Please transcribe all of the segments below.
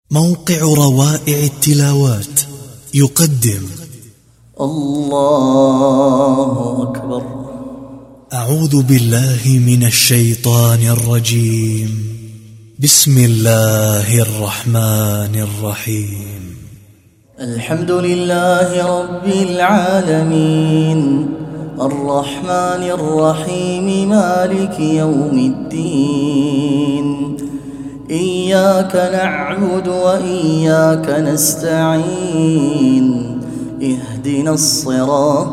موقع روائع التلاوات يقدم الله أكبر. أعوذ بالله من الشيطان الرجيم. بسم الله الرحمن الرحيم. الحمد لله رب العالمين الرحمن الرحيم مالك يوم الدين. إياك نعبد وإياك نستعين. اهدنا الصراط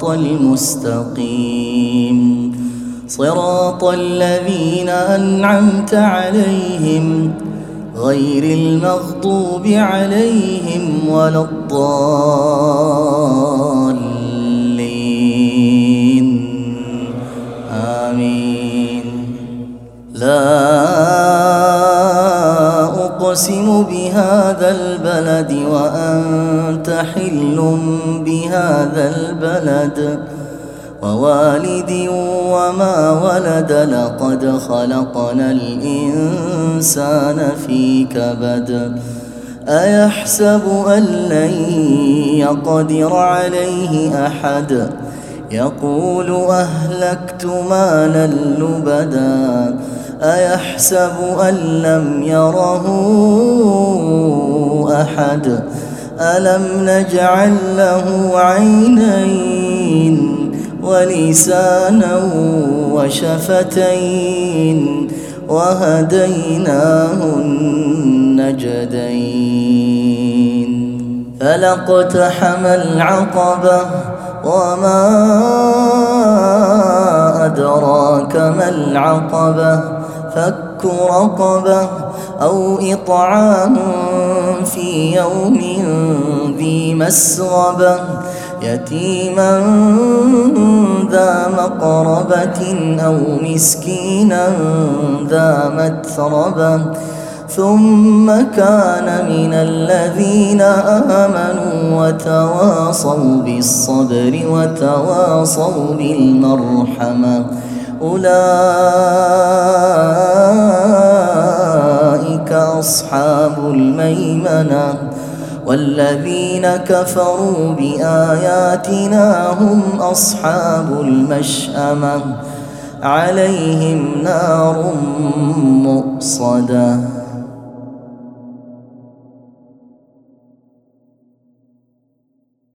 المستقيم صراط الذين أنعمت عليهم غير المغضوب عليهم ولا الضالين آمين. لا أقسم بهذا البلد وأنت حل بهذا البلد ووالد وما ولد. لقد خلقنا الإنسان في كبد. أيحسب أن لن يقدر عليه أحد. يقول أهلكت مالا لبدا. أيحسب أن لم يره أحد. ألم نجعل له عينين ولسانا وشفتين وهديناه النجدين. فلاقتحم العقبة وما أدراك ما العقبة. فك رقبة أو إطعام في يوم ذي مسغبة يتيما ذا مقربة أو مسكينا ذا متربة ثم كان من الذين آمنوا وتواصوا بالصبر وتواصوا بالمرحمة. أولئك أصحاب الميمنة. والذين كفروا بآياتنا هم أصحاب المشأمة. عليهم نار مؤصدة.